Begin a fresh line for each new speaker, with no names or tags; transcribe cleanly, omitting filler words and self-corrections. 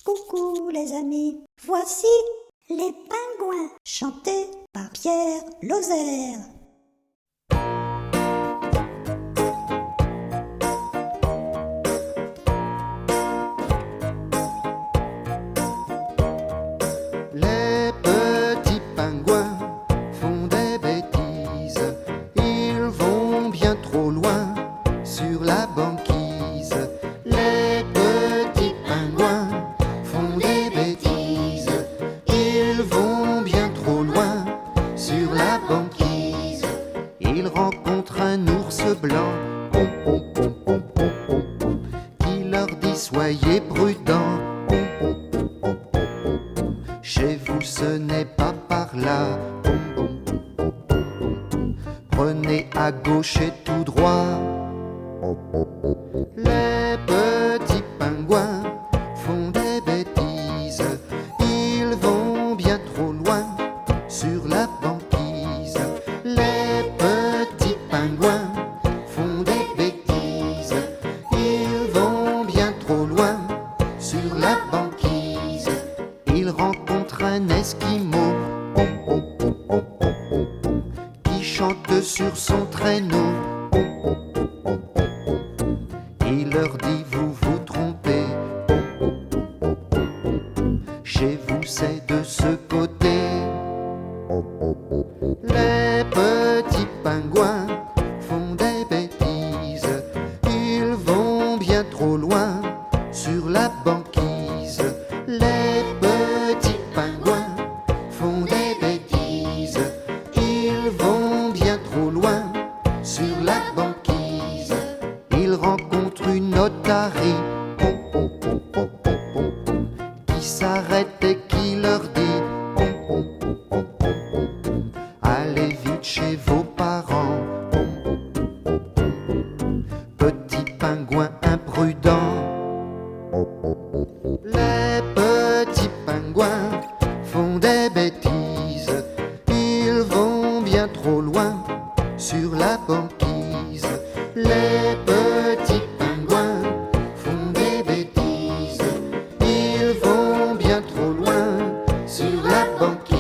Coucou les amis, voici les pingouins chantés par Pierre Lozère.
Les petits pingouins font des bêtises, ils vont bien trop loin sur la banquise. Les petits pingouins font des bêtises, ils vont bien trop loin sur la banquise. Ils rencontrent un ours blanc, pom, pom, pom, pom, pom, pom, pom, qui leur dit soyez prudents. Chez vous ce n'est pas par là. Prenez à gauche et tout droit. Les petits pingouins font des bêtises, ils vont bien trop loin sur la banquise. Les petits pingouins font des bêtises, ils vont bien trop loin sur la banquise. Ils rencontrent un esquimau qui chante sur son traîneau. Il leur dit vous vous trompez, chez vous c'est de ce côté. Les petits pingouins font des bêtises, ils vont bien trop loin sur la banquise. Les petits pingouins font des bêtises, ils vont bien trop loin sur la banquise. Ils rencontrent une otarie qui s'arrête et qui leur dit allez vite chez vos parents, petits pingouins imprudents. Les petits pingouins font des bêtises, ils vont bien trop loin sur la banquise. Les petits pingouins font des bêtises, ils vont bien trop loin sur la banquise.